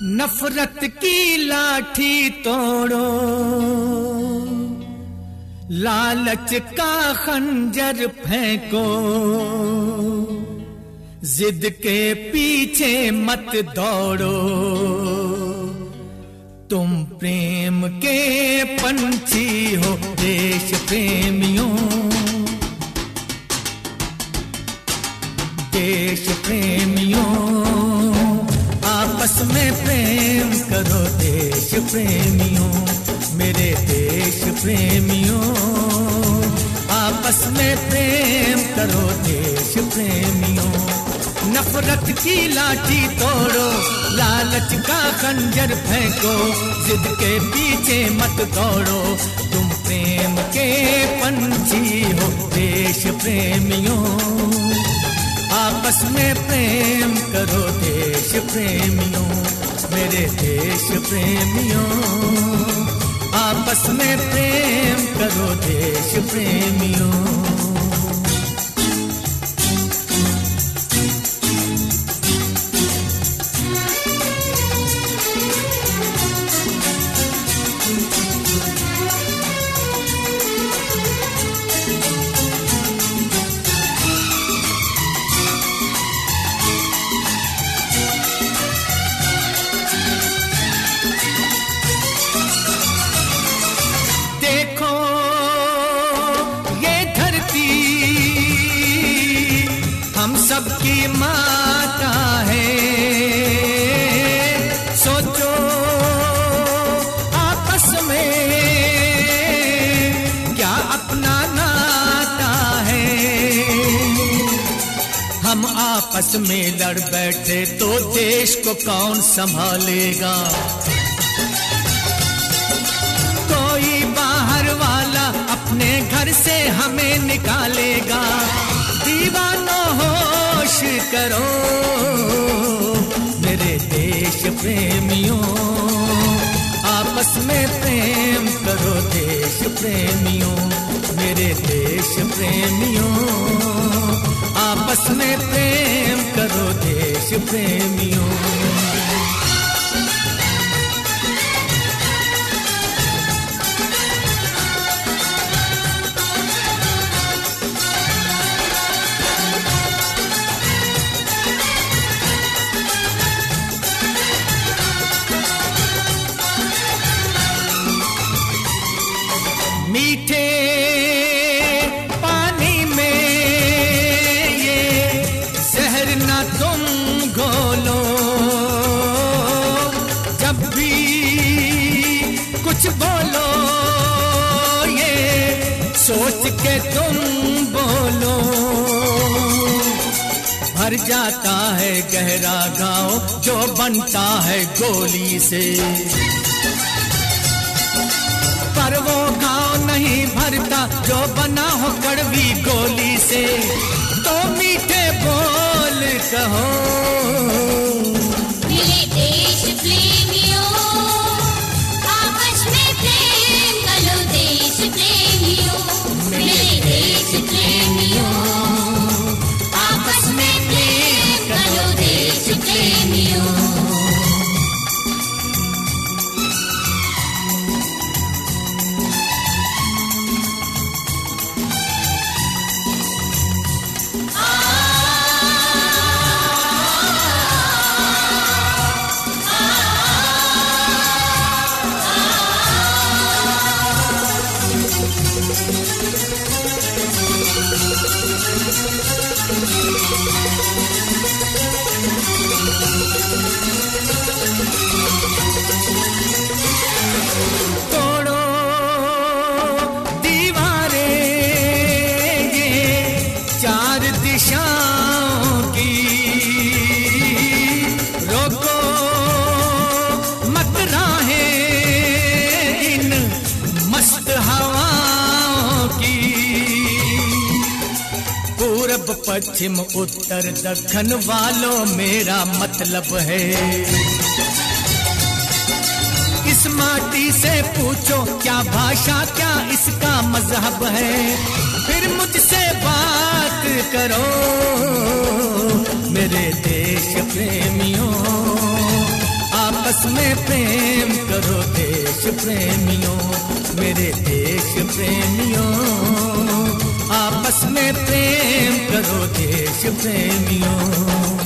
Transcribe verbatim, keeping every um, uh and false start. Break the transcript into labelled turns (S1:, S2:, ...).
S1: नफरत की लाठी तोड़ो, लालच का खंजर फेंको, जिद के पीछे मत दौड़ो, तुम प्रेम के पंछी हो देश प्रेमियों, देश प्रेमियों, आपस में प्रेम करो देश प्रेमियों, मेरे देश प्रेमियों, आपस में प्रेम करो देश प्रेमियों। नफरत की लाठी तोड़ो, लालच का खंजर फेंको, जिद के पीछे मत दौड़ो, तुम प्रेम के पंछी हो देश प्रेमियों, आपस में प्रेम करो देश प्रेमियों, मेरे देश प्रेमियों, आपस में प्रेम करो देश प्रेमियों। सबकी माता है, सोचो आपस में क्या अपना नाता है, हम आपस में लड़ बैठे तो देश को कौन संभालेगा, कोई बाहर वाला अपने घर से हमें निकालेगा, दीवानों होश करो मेरे देश प्रेमियों, आपस में प्रेम करो देश प्रेमियों, मेरे देश प्रेमियों, आपस में प्रेम करो देश प्रेमियों। मीठे पानी में ये जहर ना तुम घोलो, जब भी कुछ बोलो ये सोच के तुम बोलो, भर जाता है गहरा गाँव जो बनता है गोली से, पर वो गाँव नहीं भरता जो बना हो कड़वी गोली से, तो मीठे बोल कहो
S2: मेरे देश प्रेमियों, आपस में प्रेम करो देश प्रेमियों, मेरे देश प्रेमियों, आपस में प्रेम करो देश प्रेमियों।
S1: तोड़ो दीवारें ये चार दिशाओं की, रोको मत राहें इन मस्त हवाओं की, पूरब पश्चिम उत्तर दक्षिण वालों मेरा मतलब है, इस माटी से पूछो क्या भाषा क्या इसका मजहब है, फिर मुझसे बात करो मेरे देश प्रेमियों, आप आपस में प्रेम करो देश प्रेमियों, मेरे देश प्रेमियों, आपस में प्रेम करो देश प्रेमियों।